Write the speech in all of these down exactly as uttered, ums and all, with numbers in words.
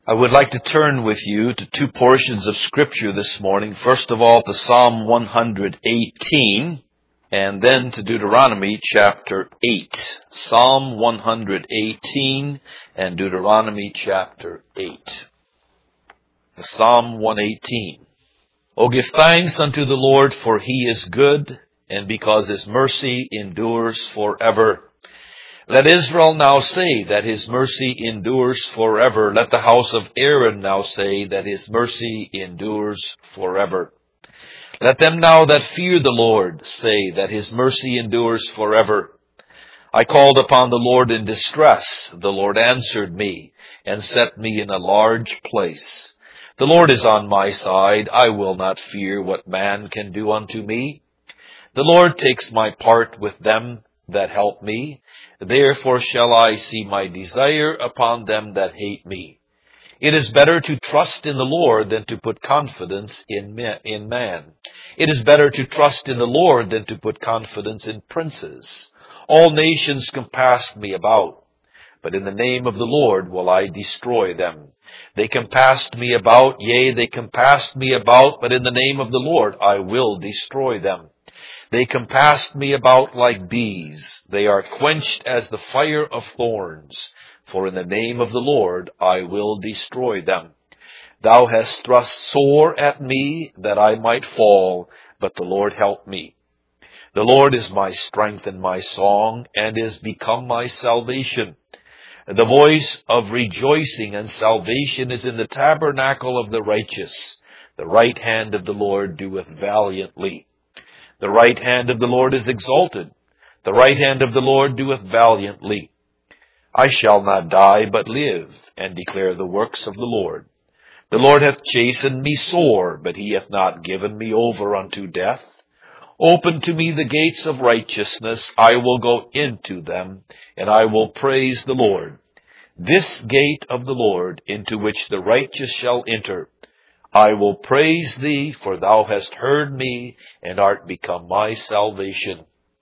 I would like to turn with you to two portions of Scripture this morning. First of all, to Psalm one eighteen, and then to Deuteronomy chapter eight. Psalm one eighteen and Deuteronomy chapter eight. Psalm one eighteen. O give thanks unto the Lord, for he is good, and because his mercy endures forever. Let Israel now say that his mercy endures forever. Let the house of Aaron now say that his mercy endures forever. Let them now that fear the Lord say that his mercy endures forever. I called upon the Lord in distress. The Lord answered me and set me in a large place. The Lord is on my side. I will not fear what man can do unto me. The Lord takes my part with them that help me. Therefore shall I see my desire upon them that hate me. It is better to trust in the Lord than to put confidence in man. It is better to trust in the Lord than to put confidence in princes. All nations compassed me about, but in the name of the Lord will I destroy them. They compassed me about, yea, they compassed me about, but in the name of the Lord I will destroy them. They compassed me about like bees. They are quenched as the fire of thorns. For in the name of the Lord I will destroy them. Thou hast thrust sore at me that I might fall, but the Lord helped me. The Lord is my strength and my song, and is become my salvation. The voice of rejoicing and salvation is in the tabernacle of the righteous. The right hand of the Lord doeth valiantly. The right hand of the Lord is exalted. The right hand of the Lord doeth valiantly. I shall not die, but live, and declare the works of the Lord. The Lord hath chastened me sore, but he hath not given me over unto death. Open to me the gates of righteousness. I will go into them, and I will praise the Lord. This gate of the Lord, into which the righteous shall enter. I will praise thee, for thou hast heard me, and art become my salvation.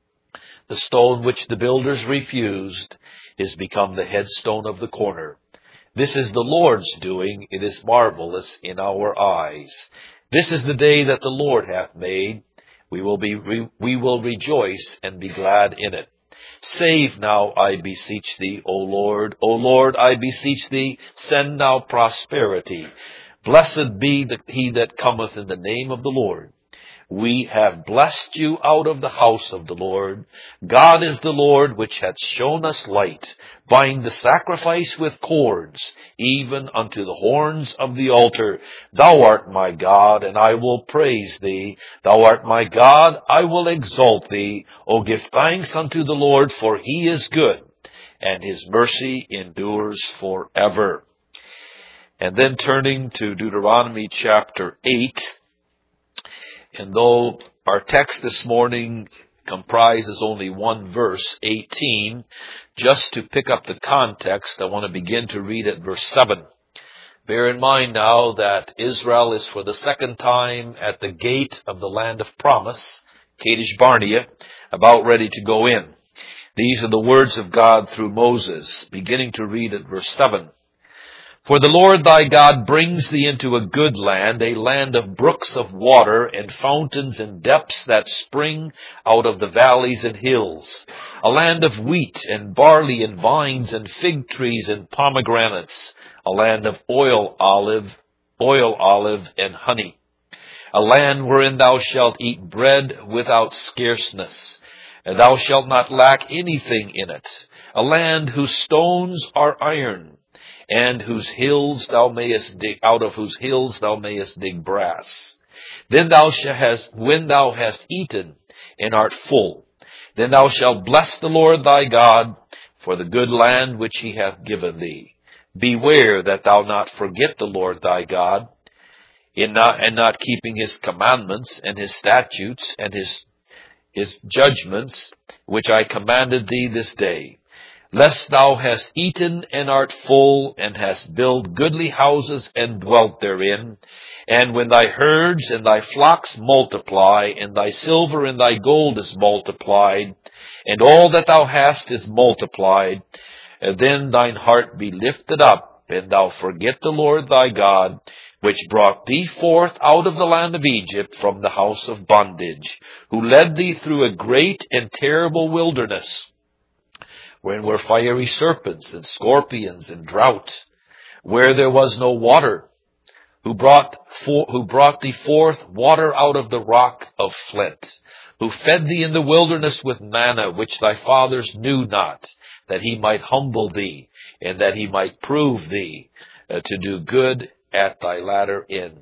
The stone which the builders refused is become the headstone of the corner. This is the Lord's doing. It is marvelous in our eyes. This is the day that the Lord hath made. We will be, re- we will rejoice and be glad in it. Save now, I beseech thee, O Lord. O Lord, I beseech thee, send now prosperity. Blessed be the, he that cometh in the name of the Lord. We have blessed you out of the house of the Lord. God is the Lord which hath shown us light. Bind the sacrifice with cords, even unto the horns of the altar. Thou art my God, and I will praise thee. Thou art my God, I will exalt thee. O give thanks unto the Lord, for he is good, and his mercy endures forever. And then turning to Deuteronomy chapter eight, and though our text this morning comprises only one verse, eighteen, just to pick up the context, I want to begin to read at verse seven. Bear in mind now that Israel is for the second time at the gate of the land of promise, Kadesh Barnea, about ready to go in. These are the words of God through Moses, beginning to read at verse seven. For the Lord thy God brings thee into a good land, a land of brooks of water and fountains and depths that spring out of the valleys and hills, a land of wheat and barley and vines and fig trees and pomegranates, a land of oil olive, oil olive and honey, a land wherein thou shalt eat bread without scarceness, and thou shalt not lack anything in it, a land whose stones are iron, and whose hills thou mayest dig, out of whose hills thou mayest dig brass. Then thou shalt, when thou hast eaten and art full, then thou shalt bless the Lord thy God for the good land which he hath given thee. Beware that thou not forget the Lord thy God, in not, and not keeping his commandments and his statutes and his, his judgments, which I commanded thee this day. Lest thou hast eaten and art full, and hast built goodly houses and dwelt therein, and when thy herds and thy flocks multiply, and thy silver and thy gold is multiplied, and all that thou hast is multiplied, and then thine heart be lifted up, and thou forget the Lord thy God, which brought thee forth out of the land of Egypt from the house of bondage, who led thee through a great and terrible wilderness, wherein were fiery serpents and scorpions and drought, where there was no water, who brought for, who brought thee forth water out of the rock of flint, who fed thee in the wilderness with manna, which thy fathers knew not, that he might humble thee, and that he might prove thee uh, to do good at thy latter end.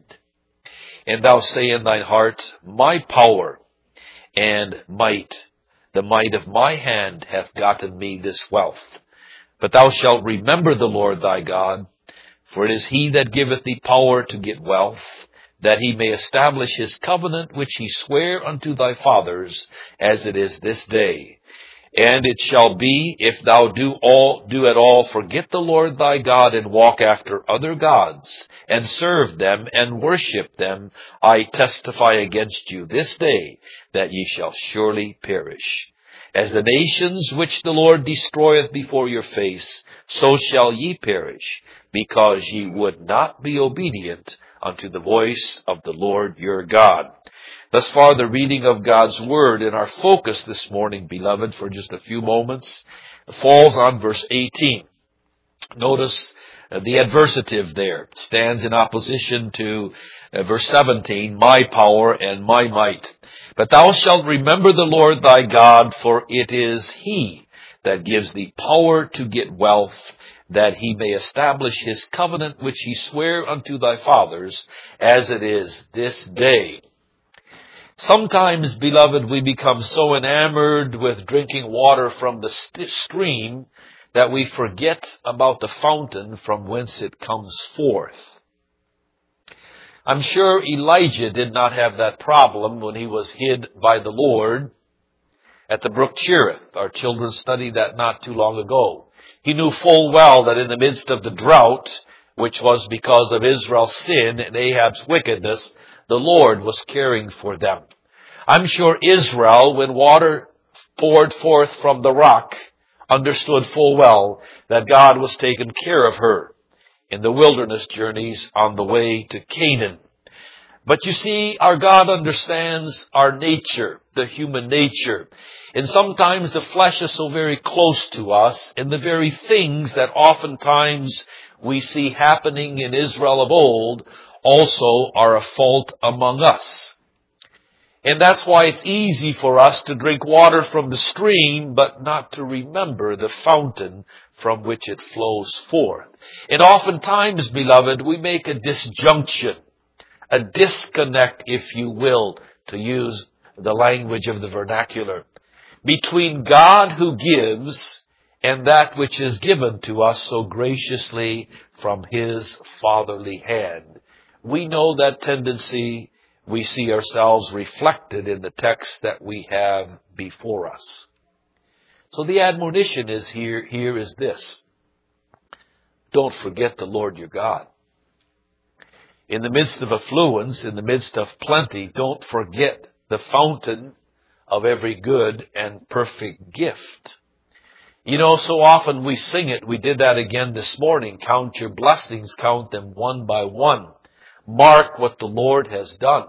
And thou say in thine heart, my power and might, the might of my hand hath gotten me this wealth. But thou shalt remember the Lord thy God, for it is he that giveth thee power to get wealth, that he may establish his covenant which he sware unto thy fathers, as it is this day. And it shall be, if thou do all, do at all forget the Lord thy God, and walk after other gods, and serve them, and worship them, I testify against you this day, that ye shall surely perish. As the nations which the Lord destroyeth before your face, so shall ye perish, because ye would not be obedient unto the voice of the Lord your God. Thus far, the reading of God's Word, and our focus this morning, beloved, for just a few moments, falls on verse eighteen. Notice uh, the adversative there. It stands in opposition to uh, verse seventeen, my power and my might. But thou shalt remember the Lord thy God, for it is he that gives thee power to get wealth, that he may establish his covenant which he sware unto thy fathers, as it is this day. Sometimes, beloved, we become so enamored with drinking water from the st- stream that we forget about the fountain from whence it comes forth. I'm sure Elijah did not have that problem when he was hid by the Lord at the brook Cherith. Our children studied that not too long ago. He knew full well that in the midst of the drought, which was because of Israel's sin and Ahab's wickedness, the Lord was caring for them. I'm sure Israel, when water poured forth from the rock, understood full well that God was taking care of her in the wilderness journeys on the way to Canaan. But you see, our God understands our nature, the human nature. And sometimes the flesh is so very close to us, and the very things that oftentimes we see happening in Israel of old also are a fault among us. And that's why it's easy for us to drink water from the stream, but not to remember the fountain from which it flows forth. And oftentimes, beloved, we make a disjunction, a disconnect, if you will, to use the language of the vernacular, between God who gives and that which is given to us so graciously from his fatherly hand. We know that tendency. We see ourselves reflected in the text that we have before us. So the admonition is here, here is this. Don't forget the Lord your God. In the midst of affluence, in the midst of plenty, don't forget the fountain of every good and perfect gift. You know, so often we sing it. We did that again this morning. Count your blessings, count them one by one. Mark what the Lord has done.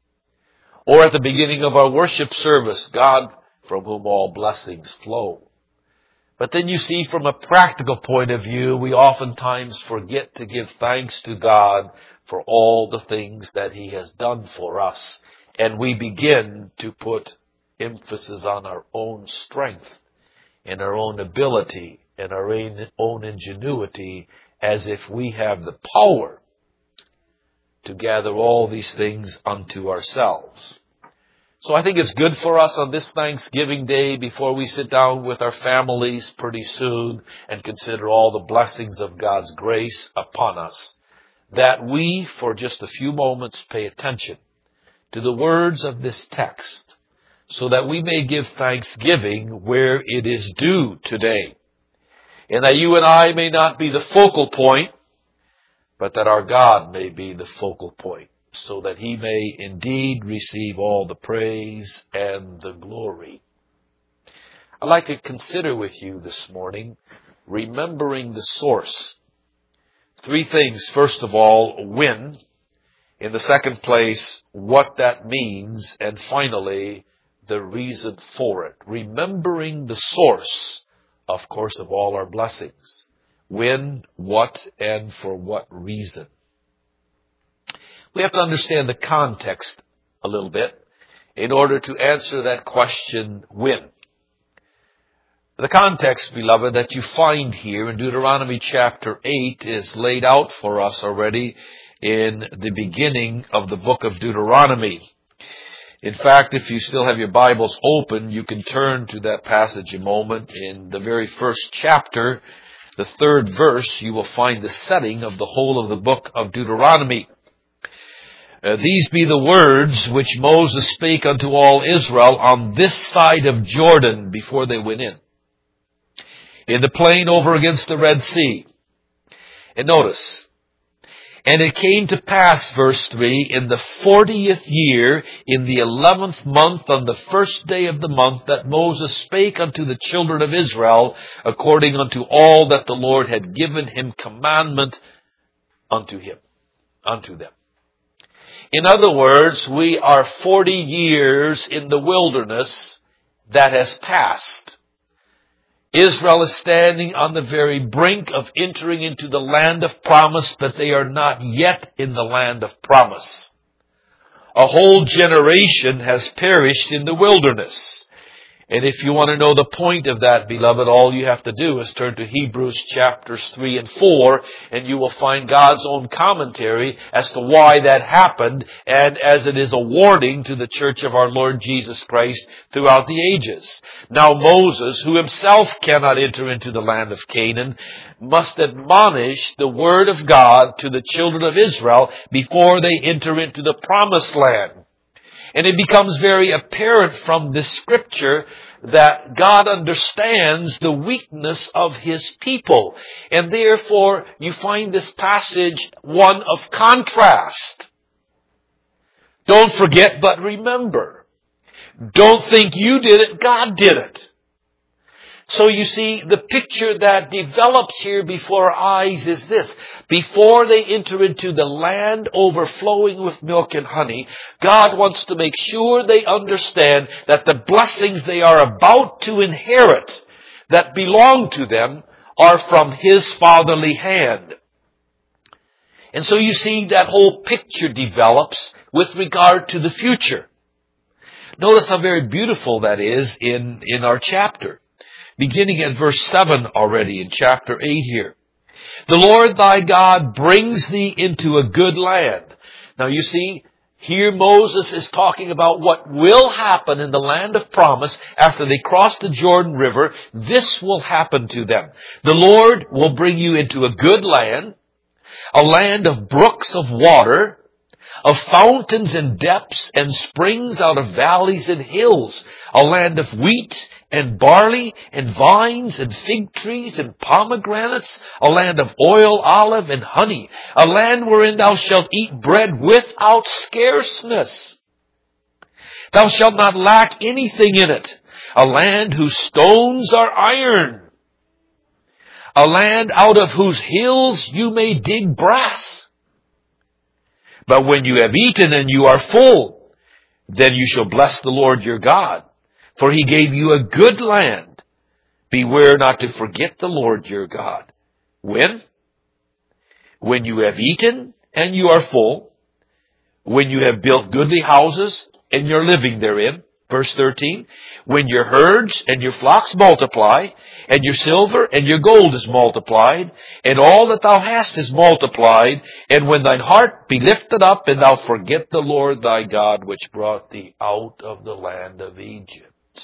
Or at the beginning of our worship service, God from whom all blessings flow. But then you see, from a practical point of view, we oftentimes forget to give thanks to God for all the things that he has done for us. And we begin to put emphasis on our own strength and our own ability and our own ingenuity, as if we have the power to gather all these things unto ourselves. So I think it's good for us on this Thanksgiving Day, before we sit down with our families pretty soon and consider all the blessings of God's grace upon us, that we, for just a few moments, pay attention to the words of this text, so that we may give thanksgiving where it is due today. And that you and I may not be the focal point, but that our God may be the focal point, so that he may indeed receive all the praise and the glory. I'd like to consider with you this morning remembering the source. Three things. First of all, when. In the second place, what that means. And finally, the reason for it. Remembering the source, of course, of all our blessings. When, what, and for what reason. We have to understand the context a little bit in order to answer that question, when. The context, beloved, that you find here in Deuteronomy chapter eight is laid out for us already in the beginning of the book of Deuteronomy. In fact, if you still have your Bibles open, you can turn to that passage a moment. In the very first chapter, the third verse, you will find the setting of the whole of the book of Deuteronomy. Uh, these be the words which Moses spake unto all Israel on this side of Jordan before they went in. In the plain over against the Red Sea. And notice, and it came to pass, verse three, in the fortieth year, in the eleventh month, on the first day of the month, that Moses spake unto the children of Israel, according unto all that the Lord had given him commandment unto him, unto them. In other words, we are forty years in the wilderness that has passed. Israel is standing on the very brink of entering into the land of promise, but they are not yet in the land of promise. A whole generation has perished in the wilderness. And if you want to know the point of that, beloved, all you have to do is turn to Hebrews chapters three and four, and you will find God's own commentary as to why that happened, and as it is a warning to the church of our Lord Jesus Christ throughout the ages. Now Moses, who himself cannot enter into the land of Canaan, must admonish the word of God to the children of Israel before they enter into the promised land. And it becomes very apparent from this scripture that God understands the weakness of His people. And therefore, you find this passage one of contrast. Don't forget, but remember. Don't think you did it, God did it. So you see, the picture that develops here before our eyes is this. Before they enter into the land overflowing with milk and honey, God wants to make sure they understand that the blessings they are about to inherit that belong to them are from His fatherly hand. And so you see that whole picture develops with regard to the future. Notice how very beautiful that is in, in our chapter. Beginning at verse seven already in chapter eight here. The Lord thy God brings thee into a good land. Now you see, here Moses is talking about what will happen in the land of promise after they cross the Jordan River. This will happen to them. The Lord will bring you into a good land, a land of brooks of water, of fountains and depths and springs out of valleys and hills, a land of wheat and barley and vines and fig trees and pomegranates, a land of oil, olive, and honey, a land wherein thou shalt eat bread without scarceness. Thou shalt not lack anything in it, a land whose stones are iron, a land out of whose hills you may dig brass. But when you have eaten and you are full, then you shall bless the Lord your God. For He gave you a good land. Beware not to forget the Lord your God. When? When you have eaten and you are full. When you have built goodly houses and you're living therein. Verse thirteen. When your herds and your flocks multiply, and your silver and your gold is multiplied, and all that thou hast is multiplied, and when thine heart be lifted up, and thou forget the Lord thy God, which brought thee out of the land of Egypt.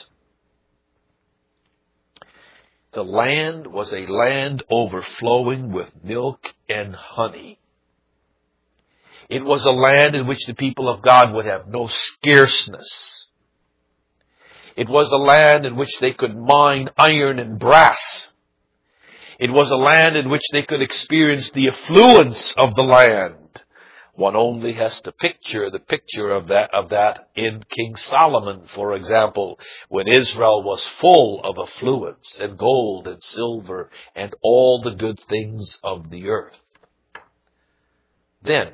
The land was a land overflowing with milk and honey. It was a land in which the people of God would have no scarceness. It was a land in which they could mine iron and brass. It was a land in which they could experience the affluence of the land. One only has to picture the picture of that, of that in King Solomon, for example, when Israel was full of affluence and gold and silver and all the good things of the earth. then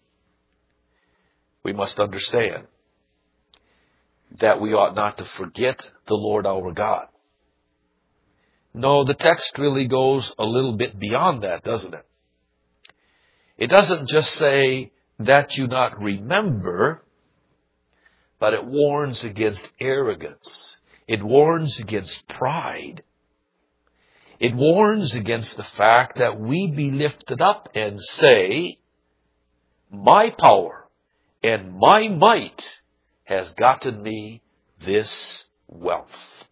we must understand that we ought not to forget the Lord our God. No, the text really goes a little bit beyond that, doesn't it? It doesn't just say that you not remember, but it warns against arrogance. It warns against pride. It warns against the fact that we be lifted up and say, my power and my might has gotten me this wealth.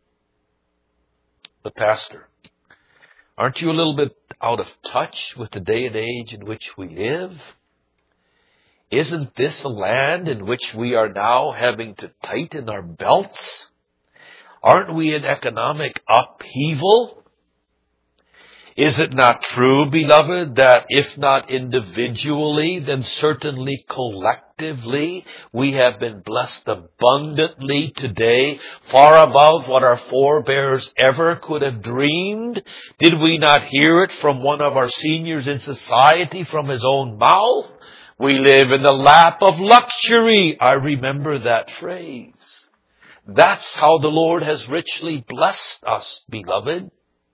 But Pastor, aren't you a little bit out of touch with the day and age in which we live? Isn't this a land in which we are now having to tighten our belts? Aren't we in economic upheaval? Is it not true, beloved, that if not individually, then certainly collectively, we have been blessed abundantly today, far above what our forebears ever could have dreamed? Did we not hear it from one of our seniors in society from his own mouth? We live in the lap of luxury. I remember that phrase. That's how the Lord has richly blessed us, beloved.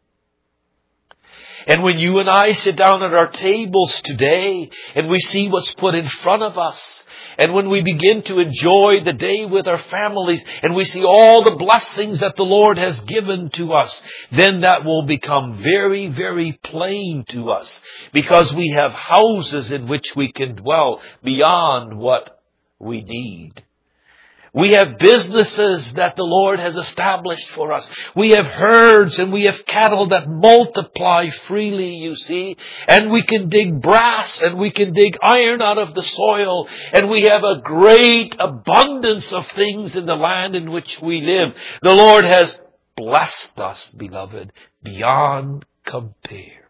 And when you and I sit down at our tables today and we see what's put in front of us, and when we begin to enjoy the day with our families and we see all the blessings that the Lord has given to us, then that will become very, very plain to us, because we have houses in which we can dwell beyond what we need. We have businesses that the Lord has established for us. We have herds and we have cattle that multiply freely, you see. And we can dig brass and we can dig iron out of the soil. And we have a great abundance of things in the land in which we live. The Lord has blessed us, beloved, beyond compare.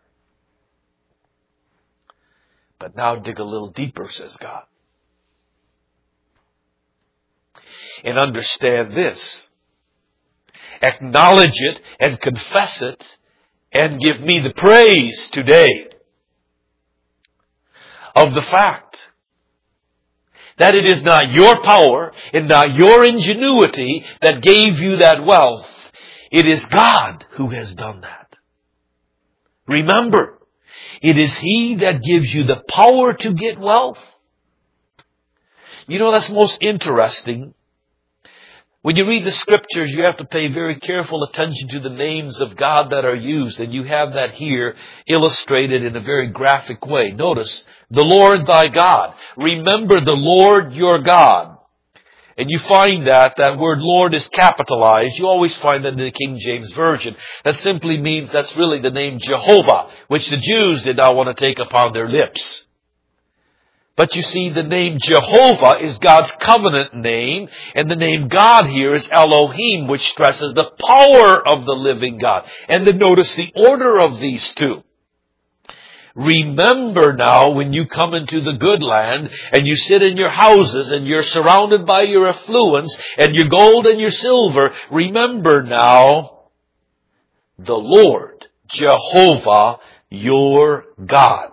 But now dig a little deeper, says God. And understand this. Acknowledge it and confess it and give me the praise today of the fact that it is not your power and not your ingenuity that gave you that wealth. It is God who has done that. Remember, it is He that gives you the power to get wealth. You know, that's most interesting. When you read the Scriptures, you have to pay very careful attention to the names of God that are used. And you have that here illustrated in a very graphic way. Notice, the Lord thy God. Remember the Lord your God. And you find that, that word Lord is capitalized. You always find that in the King James Version. That simply means that's really the name Jehovah, which the Jews did not want to take upon their lips. But you see, the name Jehovah is God's covenant name, and the name God here is Elohim, which stresses the power of the living God. And then notice the order of these two. Remember now, when you come into the good land, and you sit in your houses, and you're surrounded by your affluence, and your gold and your silver, remember now, the Lord, Jehovah, your God.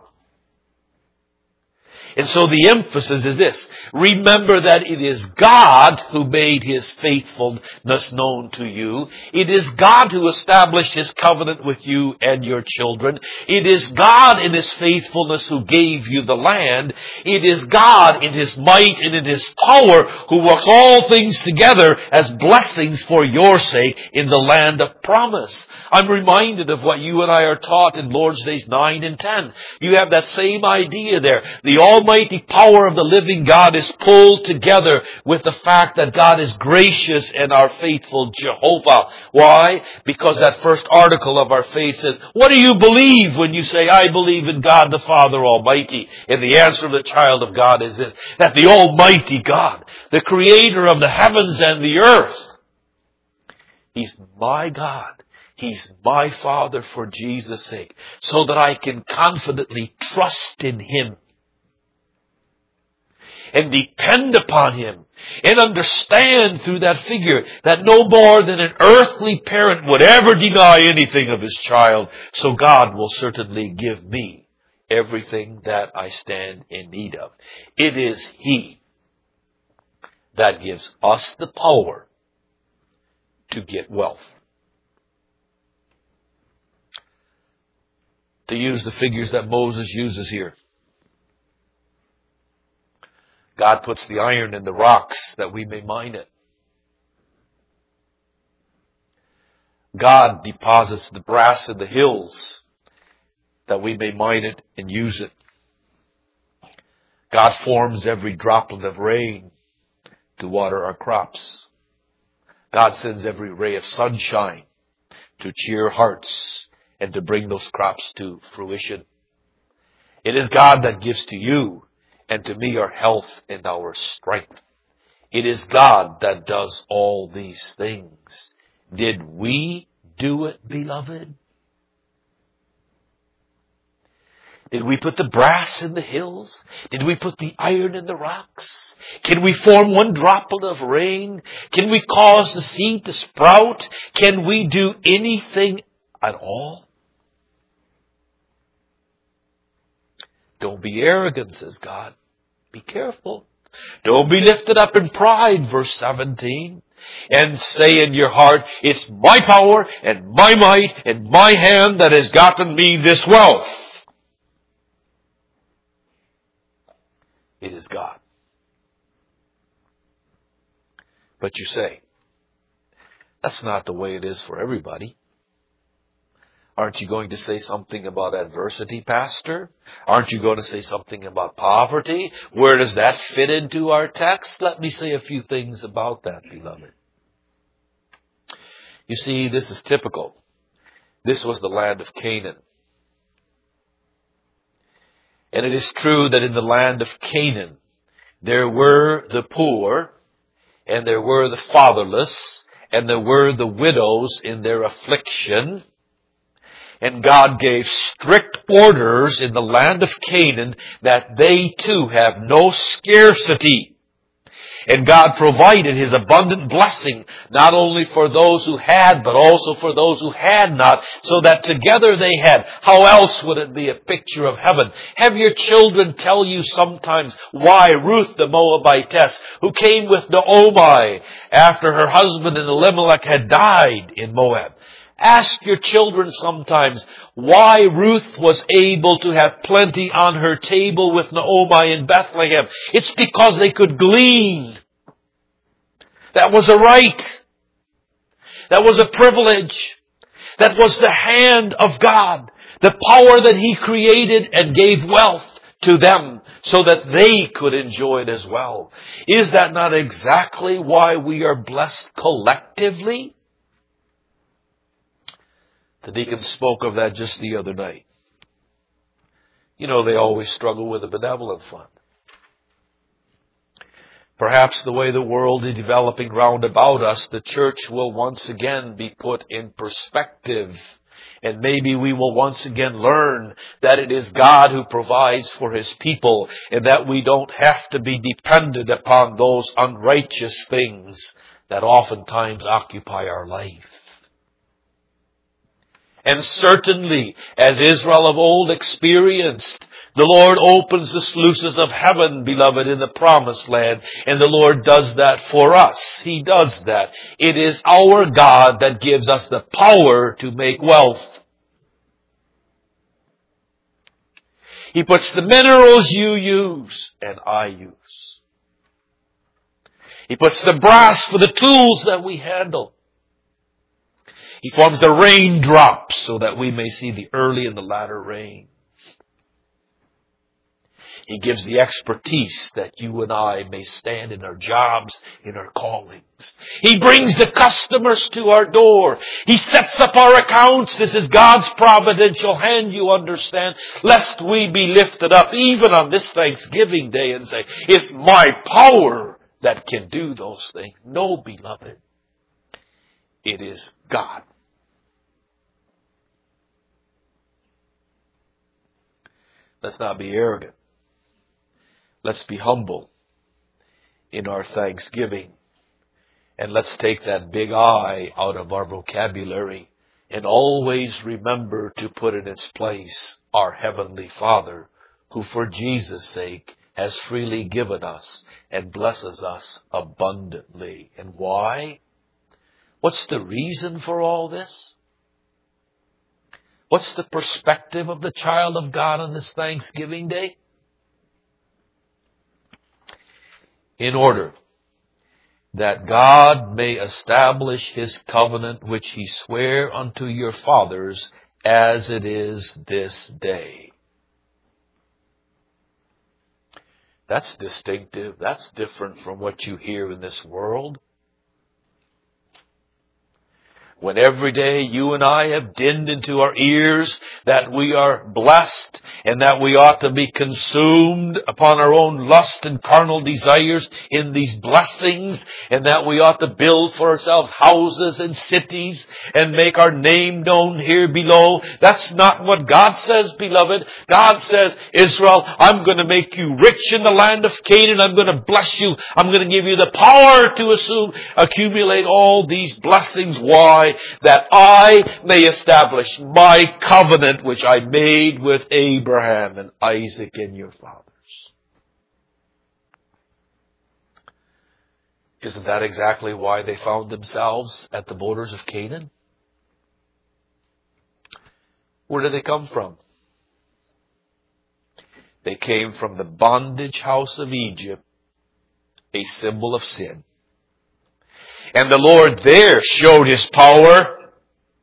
And so the emphasis is this. Remember that it is God who made His faithfulness known to you. It is God who established His covenant with you and your children. It is God in His faithfulness who gave you the land. It is God in His might and in His power who works all things together as blessings for your sake in the land of promise. I'm reminded of what you and I are taught in Lord's Days nine and ten. You have that same idea there. The almighty power of the living God is pulled together with the fact that God is gracious and our faithful Jehovah. Why? Because that first article of our faith says, what do you believe when you say, I believe in God the Father Almighty? And the answer of the child of God is this, that the Almighty God, the Creator of the heavens and the earth, He's my God. He's my Father for Jesus' sake, so that I can confidently trust in Him and depend upon Him and understand through that figure that no more than an earthly parent would ever deny anything of his child, so God will certainly give me everything that I stand in need of. It is He that gives us the power to get wealth. To use the figures that Moses uses here, God puts the iron in the rocks that we may mine it. God deposits the brass in the hills that we may mine it and use it. God forms every droplet of rain to water our crops. God sends every ray of sunshine to cheer hearts and to bring those crops to fruition. It is God that gives to you and to me our health and our strength. It is God that does all these things. Did we do it, beloved? Did we put the brass in the hills? Did we put the iron in the rocks? Can we form one droplet of rain? Can we cause the seed to sprout? Can we do anything at all? Don't be arrogant, says God. Be careful. Don't be lifted up in pride, verse seventeen, and say in your heart, it's my power and my might and my hand that has gotten me this wealth. It is God. But you say, that's not the way it is for everybody. Aren't you going to say something about adversity, Pastor? Aren't you going to say something about poverty? Where does that fit into our text? Let me say a few things about that, beloved. You see, this is typical. This was the land of Canaan. And it is true that in the land of Canaan, there were the poor, and there were the fatherless, and there were the widows in their affliction. And God gave strict orders in the land of Canaan that they too have no scarcity. And God provided His abundant blessing, not only for those who had, but also for those who had not, so that together they had. How else would it be a picture of heaven? Have your children tell you sometimes why Ruth the Moabitess, who came with Naomi after her husband Elimelech had died in Moab. Ask your children sometimes why Ruth was able to have plenty on her table with Naomi in Bethlehem. It's because they could glean. That was a right. That was a privilege. That was the hand of God. The power that He created and gave wealth to them so that they could enjoy it as well. Is that not exactly why we are blessed collectively? The deacon spoke of that just the other night. You know, they always struggle with the benevolent fund. Perhaps the way the world is developing round about us, the church will once again be put in perspective. And maybe we will once again learn that it is God who provides for His people and that we don't have to be dependent upon those unrighteous things that oftentimes occupy our life. And certainly, as Israel of old experienced, the Lord opens the sluices of heaven, beloved, in the promised land. And the Lord does that for us. He does that. It is our God that gives us the power to make wealth. He puts the minerals you use and I use. He puts the brass for the tools that we handle. He forms the raindrops so that we may see the early and the latter rains. He gives the expertise that you and I may stand in our jobs, in our callings. He brings the customers to our door. He sets up our accounts. This is God's providential hand, you understand, lest we be lifted up even on this Thanksgiving Day and say, it's my power that can do those things. No, beloved. It is God. Let's not be arrogant. Let's be humble in our thanksgiving. And let's take that big I out of our vocabulary And always remember to put in its place our Heavenly Father, who for Jesus' sake has freely given us and blesses us abundantly. And why? What's the reason for all this? What's the perspective of the child of God on this Thanksgiving Day? In order that God may establish His covenant which He sware unto your fathers as it is this day. That's distinctive. That's different from what you hear in this world. When every day you and I have dinned into our ears that we are blessed and that we ought to be consumed upon our own lust and carnal desires in these blessings, and that we ought to build for ourselves houses and cities and make our name known here below. That's not what God says, beloved. God says, Israel, I'm going to make you rich in the land of Canaan. I'm going to bless you. I'm going to give you the power to assume, accumulate all these blessings. Why? That I may establish my covenant which I made with Abraham and Isaac and your fathers. Isn't that exactly why they found themselves at the borders of Canaan? Where did they come from? They came from the bondage house of Egypt, a symbol of sin. And the Lord there showed His power.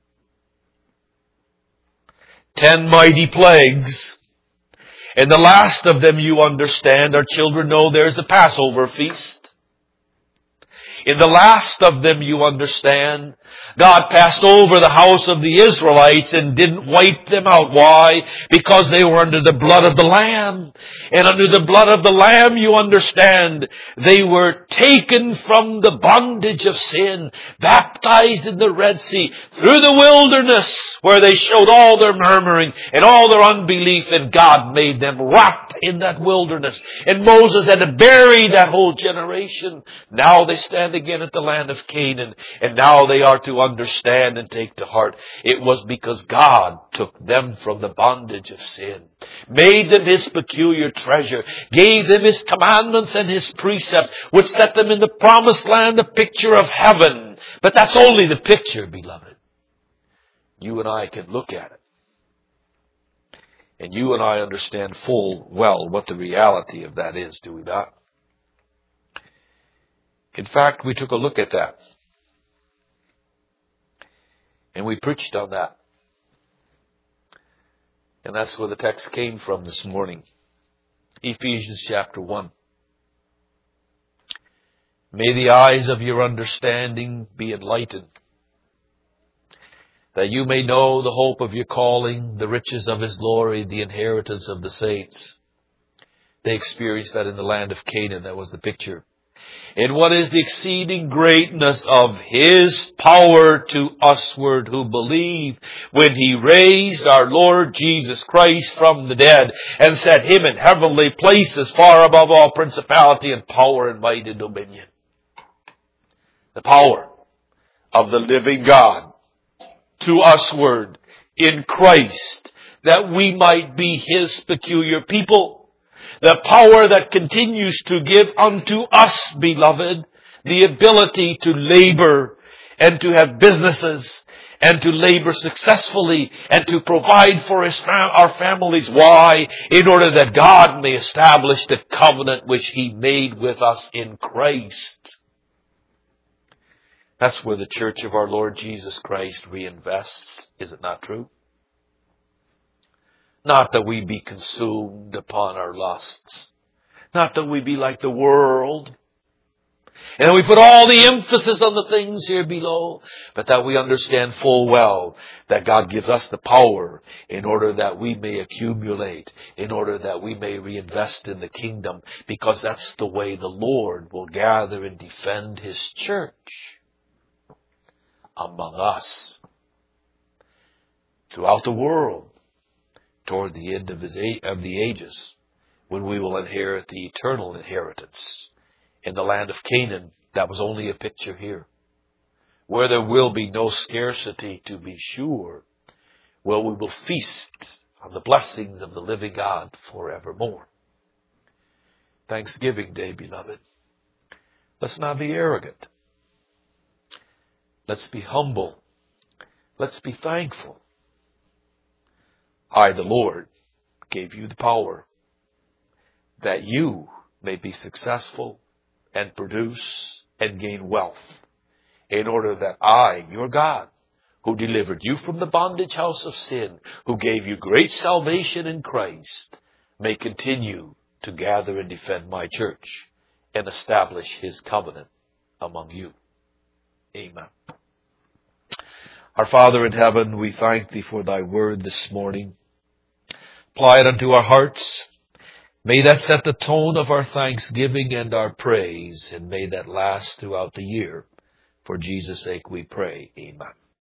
Ten mighty plagues. And the last of them, you understand, our children know, there's the Passover feast. In the last of them, you understand, God passed over the house of the Israelites and didn't wipe them out. Why? Because they were under the blood of the Lamb. And under the blood of the Lamb, you understand, they were taken from the bondage of sin, baptized in the Red Sea, through the wilderness, where they showed all their murmuring and all their unbelief, and God made them rot in that wilderness. And Moses had to bury that whole generation. Now they stand again at the land of Canaan, and now they are to understand and take to heart. It was because God took them from the bondage of sin, made them His peculiar treasure, gave them His commandments and His precepts, which set them in the promised land, a picture of heaven. But that's only the picture, beloved. You and I can look at it. And you and I understand full well what the reality of that is, do we not? In fact, we took a look at that. And we preached on that. And that's where the text came from this morning. Ephesians chapter one. May the eyes of your understanding be enlightened, that you may know the hope of your calling, the riches of His glory, the inheritance of the saints. They experienced that in the land of Canaan. That was the picture. And what is the exceeding greatness of His power to usward who believe, when He raised our Lord Jesus Christ from the dead and set Him in heavenly places far above all principality and power and might and dominion. The power of the living God to usward in Christ, that we might be His peculiar people. The power that continues to give unto us, beloved, the ability to labor and to have businesses and to labor successfully and to provide for his fam- our families. Why? In order that God may establish the covenant which He made with us in Christ. That's where the church of our Lord Jesus Christ reinvests. Is it not true? Not that we be consumed upon our lusts. Not that we be like the world. And we put all the emphasis on the things here below. But that we understand full well that God gives us the power in order that we may accumulate, in order that we may reinvest in the kingdom. Because that's the way the Lord will gather and defend His church among us throughout the world, toward the end of, his, of the ages, when we will inherit the eternal inheritance in the land of Canaan. That was only a picture here. where there will be no scarcity, to be sure, where we will feast on the blessings of the living God forevermore. Thanksgiving Day, beloved. Let's not be arrogant. Let's be humble. Let's be thankful. I, the Lord, gave you the power that you may be successful and produce and gain wealth, in order that I, your God, who delivered you from the bondage house of sin, who gave you great salvation in Christ, may continue to gather and defend my church and establish his covenant among you. Amen. Our Father in heaven, we thank thee for thy word this morning. Apply it unto our hearts. May that set the tone of our thanksgiving and our praise, and may that last throughout the year. For Jesus' sake we pray. Amen.